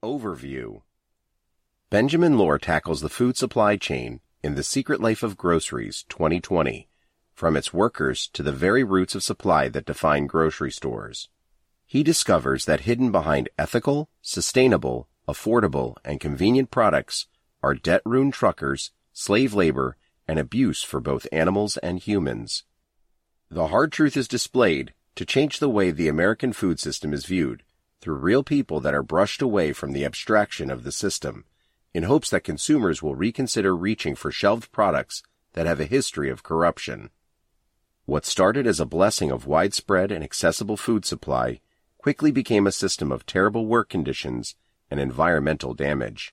Overview. Benjamin Lohr tackles the food supply chain in The Secret Life of Groceries 2020, from its workers to the very roots of supply that define grocery stores. He discovers that hidden behind ethical, sustainable, affordable, and convenient products are debt-ruined truckers, slave labor, and abuse for both animals and humans. The hard truth is displayed to change the way the American food system is viewed, through real people that are brushed away from the abstraction of the system, in hopes that consumers will reconsider reaching for shelved products that have a history of corruption. What started as a blessing of widespread and accessible food supply quickly became a system of terrible work conditions and environmental damage.